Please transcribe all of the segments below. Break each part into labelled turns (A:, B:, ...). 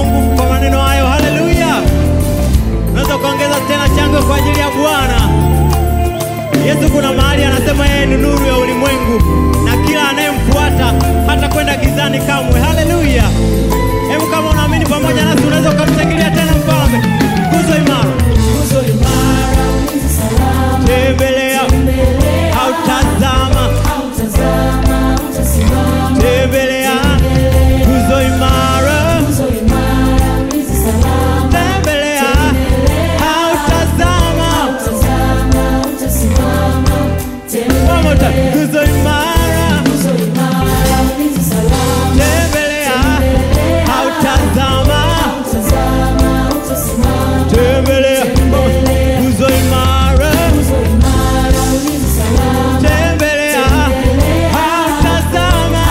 A: nguvu kwa maneno hayo. Haleluya. Unaweza kuongeza tena shangwe kwa ajili ya Bwana. Yesu kuna mahali anasema yeye ni nuru ya ulimwengu na kila anayemfuata hata kwenda gizani kamwe. Haleluya. Hebu kama unaamini pamoja nasi unaweza kumshangilia tena mfalme. Nguzo imara. Nguzo imara ulinzi salama. Tembelea. Hautazama. Hautazama utasimama. Tembelea. Nguzo imara. Nguzo imara ulinzi salama. Tembelea. Hautazama. Hautazama utasimama. Tembelea. Nguzo imara. Nguzo imara ulinzi salama. Tembelea. Hautazama. Hautazama utasimama. Tembelea. Nguzo imara. Nguzo imara ulinzi salama. Tembelea. Hautazama.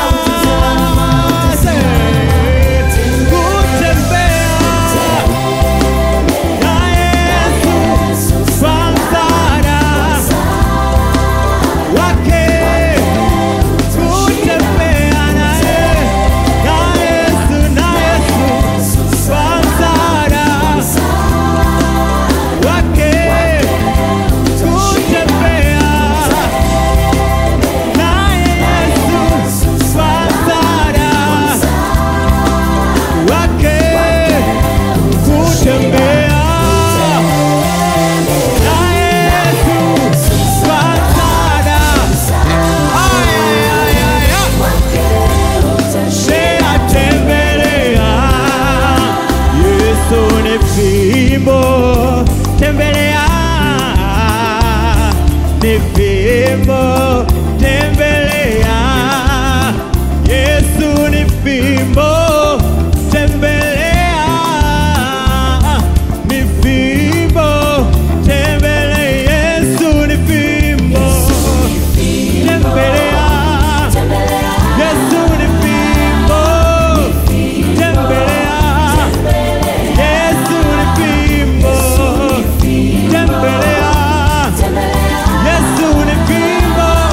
B: Yesu ni fimbo.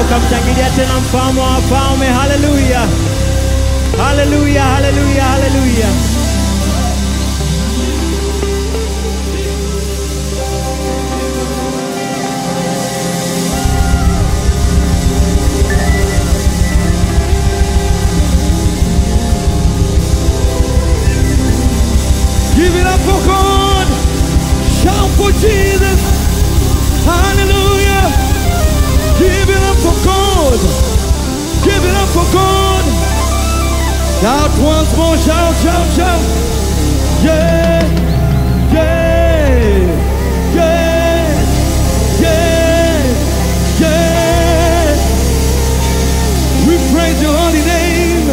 A: ukamshangilia tena mfalme wa wafalme. Haleluya, haleluya, haleluya, haleluya.
B: Give it up for God. Shout for Jesus. Hallelujah. Give it up for God. Give it up for God. Shout once more. Shout, shout, shout. Yeah. Yeah. Yeah. Yeah. Yeah. We praise your holy name.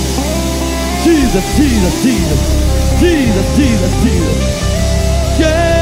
B: Jesus, Jesus, Jesus, Jesus, Jesus, Jesus. Yeah.